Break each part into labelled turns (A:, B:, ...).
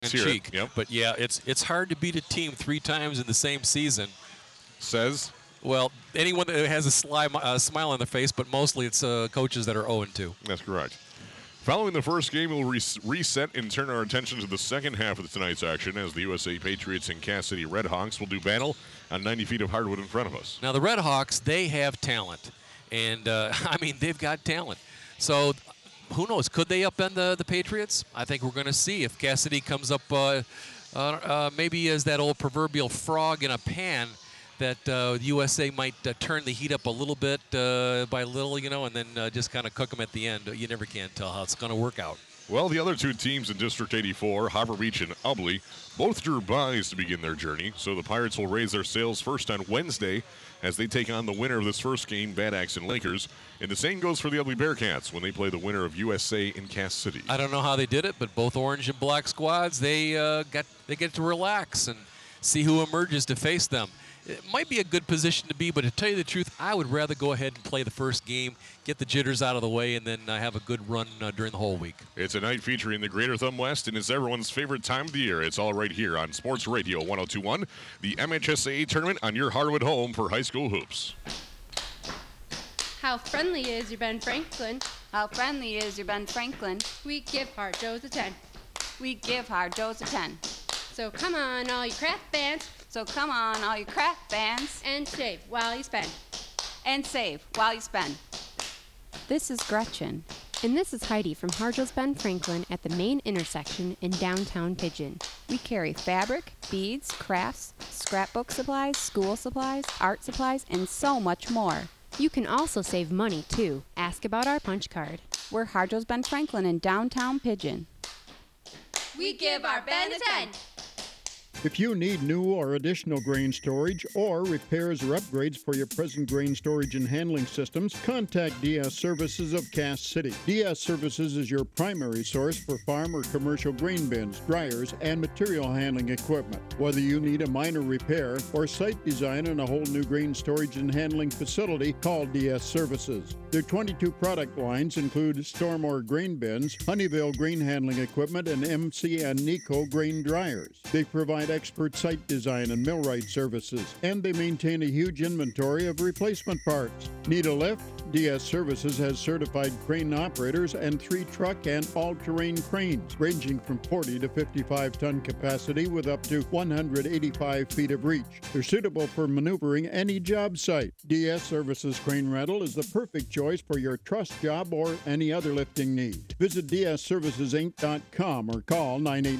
A: cheek.
B: Yep.
A: But yeah, it's hard to beat a team 3 times in the same season.
B: Says?
A: Well, anyone that has a smile on their face, but mostly it's coaches that are 0-2.
B: That's correct. Following the first game, we'll reset and turn our attention to the second half of tonight's action as the USA Patriots and Cass City Redhawks will do battle on 90 feet of hardwood in front of us.
A: Now, the Redhawks, they have talent. And, I mean, they've got talent. So, who knows? Could they upend the Patriots? I think we're going to see if Cass City comes up maybe as that old proverbial frog in a pan, that the USA might turn the heat up a little bit by little, and then just kind of cook them at the end. You never can tell how it's going to work out.
B: Well, the other 2 teams in District 84, Harbor Beach and Ubly, both drew byes to begin their journey, so the Pirates will raise their sails first on Wednesday as they take on the winner of this first game, Bad Axe and Lakers. And the same goes for the Ubly Bearcats when they play the winner of USA and Cass City.
A: I don't know how they did it, but both orange and black squads, they get to relax and see who emerges to face them. It might be a good position to be, but to tell you the truth, I would rather go ahead and play the first game, get the jitters out of the way, and then have a good run during the whole week.
B: It's a night featuring the Greater Thumb West, and it's everyone's favorite time of the year. It's all right here on Sports Radio 1021, the MHSAA tournament on your hardwood home for high school hoops.
C: How friendly is your Ben Franklin?
D: How friendly is your Ben Franklin?
C: We give Hard Joe's a 10.
D: We give Hard Joe's a 10.
C: So come on, all you craft fans.
D: So come on, all you craft fans.
C: And save while you spend.
D: And save while you spend. This is Gretchen.
E: And this is Heidi from Hard Joe's Ben Franklin at the main intersection in downtown Pigeon.
D: We carry fabric, beads, crafts, scrapbook supplies, school supplies, art supplies, and so much more.
E: You can also save money, too. Ask about our punch card.
D: We're Hard Joe's Ben Franklin in downtown Pigeon.
C: We give our Ben a 10.
F: If you need new or additional grain storage or repairs or upgrades for your present grain storage and handling systems, contact DS Services of Cass City. DS Services is your primary source for farm or commercial grain bins, dryers, and material handling equipment. Whether you need a minor repair or site design on a whole new grain storage and handling facility, call DS Services. Their 22 product lines include Stormore grain bins, Honeyville grain handling equipment, and MC and Nico grain dryers. They provide expert site design and millwright services, and they maintain a huge inventory of replacement parts. Need a lift? DS Services has certified crane operators and 3 truck and all-terrain cranes, ranging from 40 to 55-ton capacity with up to 185 feet of reach. They're suitable for maneuvering any job site. DS Services Crane Rental is the perfect choice for your truss job or any other lifting need. Visit dsservicesinc.com or call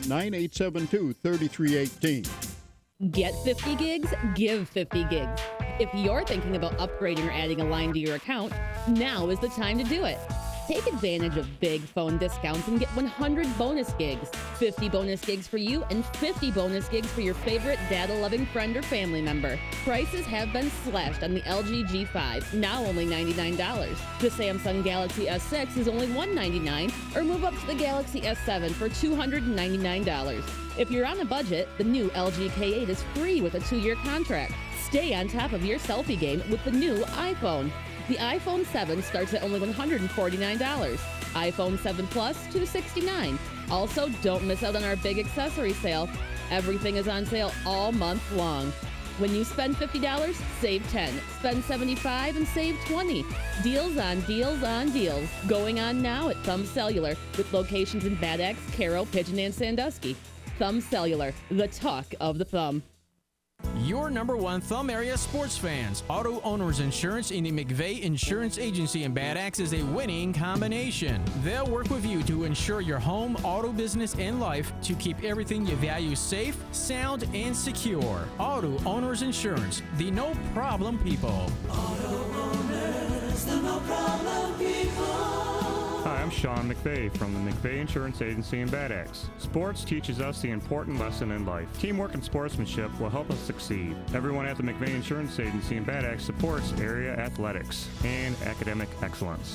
F: 989-872-3318.
G: Get 50 gigs, give 50 gigs. If you're thinking about upgrading or adding a line to your account, now is the time to do it. Take advantage of big phone discounts and get 100 bonus gigs. 50 bonus gigs for you and 50 bonus gigs for your favorite data-loving friend or family member. Prices have been slashed on the LG G5, now only $99. The Samsung Galaxy S6 is only $199, or move up to the Galaxy S7 for $299. If you're on a budget, the new LG K8 is free with a 2-year contract. Stay on top of your selfie game with the new iPhone. The iPhone 7 starts at only $149. iPhone 7 Plus, $269. Also, don't miss out on our big accessory sale. Everything is on sale all month long. When you spend $50, save $10. Spend $75 and save $20. Deals on deals on deals. Going on now at Thumb Cellular with locations in Bad Axe, Carroll, Pigeon, and Sandusky. Thumb Cellular, the talk of the thumb.
H: Your number one Thumb area sports fans. Auto Owners Insurance in the McVeigh Insurance Agency in Bad Axe is a winning combination. They'll work with you to insure your home, auto business, and life to keep everything you value safe, sound, and secure. Auto Owners Insurance, the no problem people.
I: Auto Owners, the no problem people.
J: Hi, I'm Sean McVeigh from the McVeigh Insurance Agency in Bad Axe. Sports teaches us the important lesson in life. Teamwork and sportsmanship will help us succeed. Everyone at the McVeigh Insurance Agency in Bad Axe supports area athletics and academic excellence.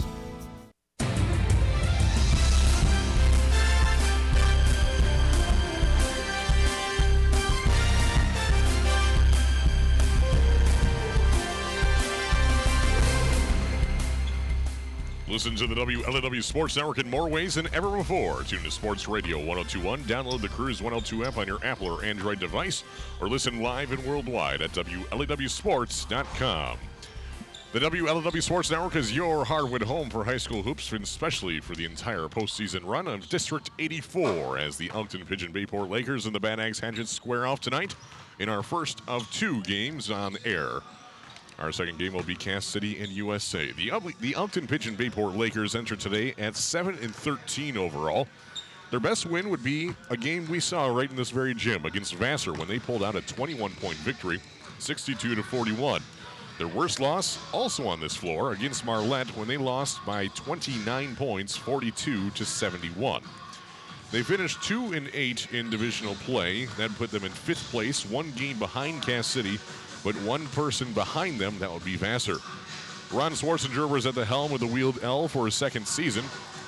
B: Listen to the WLAW Sports Network in more ways than ever before. Tune to Sports Radio 102.1. Download the Cruise 102 app on your Apple or Android device, or listen live and worldwide at WLAWsports.com. The WLAW Sports Network is your hardwood home for high school hoops, and especially for the entire postseason run of District 84, as the Elkton Pigeon Bayport Lakers and the Bad Axe Hatchets square off tonight in our first of 2 games on air. Our second game will be Cass City and USA. The Elkton Pigeon Bayport Lakers enter today at 7-13 overall. Their best win would be a game we saw right in this very gym against Vassar when they pulled out a 21-point victory, 62-41. Their worst loss, also on this floor, against Marlette when they lost by 29 points, 42-71. They finished 2-8 in divisional play. That put them in 5th place, 1 game behind Cass City, but 1 person behind them, that would be Vassar. Ron Schwarzenegger was at the helm with the wheeled L for his second season.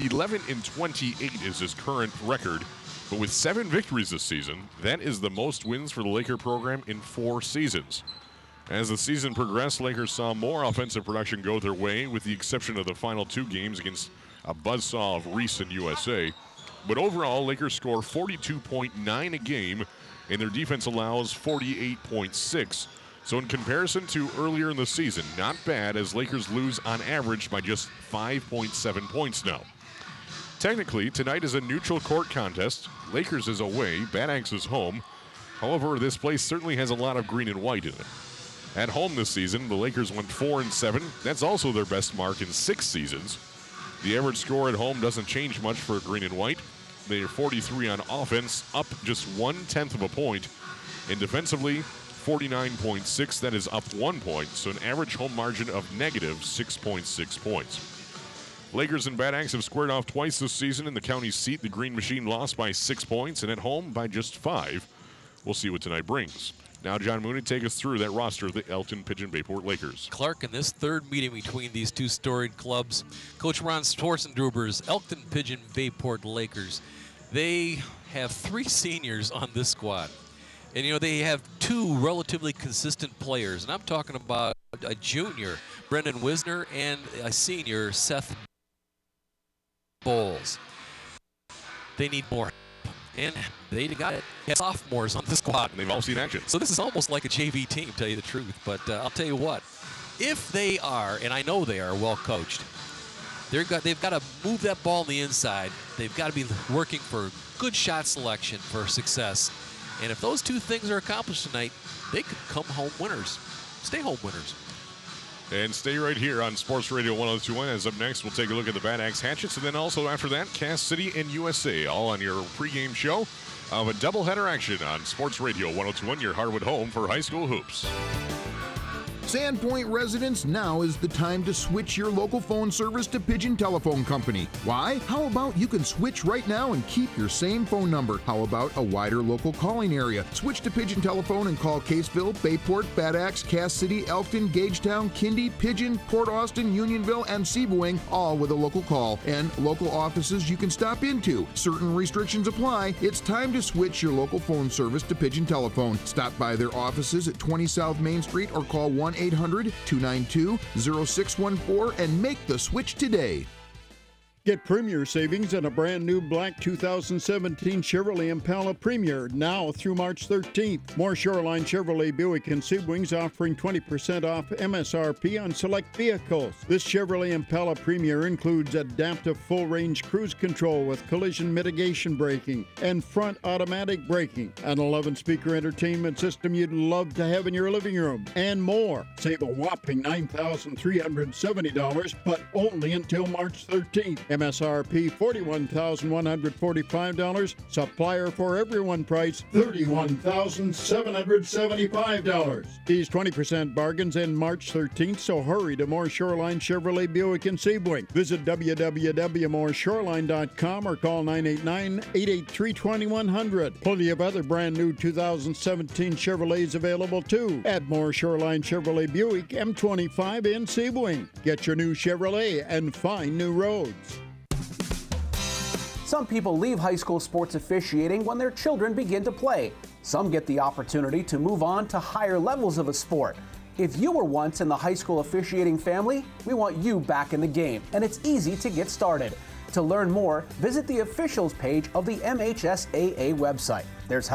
B: 11-28 is his current record, but with 7 victories this season, that is the most wins for the Laker program in 4 seasons. As the season progressed, Lakers saw more offensive production go their way, with the exception of the final 2 games against a buzzsaw of Reese and USA. But overall, Lakers score 42.9 a game, and their defense allows 48.6. So in comparison to earlier in the season, not bad, as Lakers lose on average by just 5.7 points now. Technically, tonight is a neutral court contest. Lakers is away, Bad Axe is home. However, this place certainly has a lot of green and white in it. At home this season, the Lakers went 4-7. That's also their best mark in 6 seasons. The average score at home doesn't change much for green and white. They are 43 on offense, up just 1/10 of a point. And defensively, 49.6, that is up 1 point, so an average home margin of negative 6.6 points. Lakers and Bad Axe have squared off twice this season. In the county seat, the Green Machine lost by 6 points, and at home by just 5. We'll see what tonight brings. Now, John Mooney, take us through that roster of the Elkton Pigeon Bayport Lakers.
A: Clark, in this third meeting between these 2 storied clubs, Coach Ron Schwarzenegger's Elkton Pigeon Bayport Lakers, they have 3 seniors on this squad. And, you know, they have 2 relatively consistent players. And I'm talking about a junior, Brendan Wisner, and a senior, Seth Bowles. They need more. And they got sophomores on the squad.
B: And they've all seen action.
A: So this is almost like a JV team, to tell you the truth. But I'll tell you what, if they are, and I know they are, well coached, they've got to move that ball on the inside. They've got to be working for good shot selection for success. And if those 2 things are accomplished tonight, they could come home winners, stay home winners.
B: And stay right here on Sports Radio 102.1. As up next, we'll take a look at the Bad Axe Hatchets, and then also after that, Cass City and USA, all on your pregame show of a doubleheader action on Sports Radio 102.1, your hardwood home for high school hoops.
K: Sandpoint residents, now is the time to switch your local phone service to Pigeon Telephone Company. Why? How about you can switch right now and keep your same phone number? How about a wider local calling area? Switch to Pigeon Telephone and call Caseville, Bayport, Bad Axe, Cass City, Elkton, Gagetown, Kindy, Pigeon, Port Austin, Unionville, and Seaboing, all with a local call and local offices you can stop into. Certain restrictions apply. It's time to switch your local phone service to Pigeon Telephone. Stop by their offices at 20 South Main Street or call 1-800-292-0614 and make the switch today.
F: Get Premier savings on a brand new black 2017 Chevrolet Impala Premier now through March 13th. More Shoreline Chevrolet Buick and Seawings offering 20% off MSRP on select vehicles. This Chevrolet Impala Premier includes adaptive full-range cruise control with collision mitigation braking and front automatic braking, an 11-speaker entertainment system you'd love to have in your living room, and more. Save a whopping $9,370, but only until March 13th. MSRP $41,145. Supplier for everyone price $31,775. These 20% bargains end March 13th, so hurry to More Shoreline Chevrolet Buick and Seaboing. Visit www.moreshoreline.com or call 989-883-2100. Plenty of other brand new 2017 Chevrolets available too at More Shoreline Chevrolet Buick, M25 in Seaboing. Get your new Chevrolet and find new roads.
L: Some people leave high school sports officiating when their children begin to play. Some get the opportunity to move on to higher levels of a sport. If you were once in the high school officiating family, we want you back in the game, and it's easy to get started. To learn more, visit the officials page of the MHSAA website. There's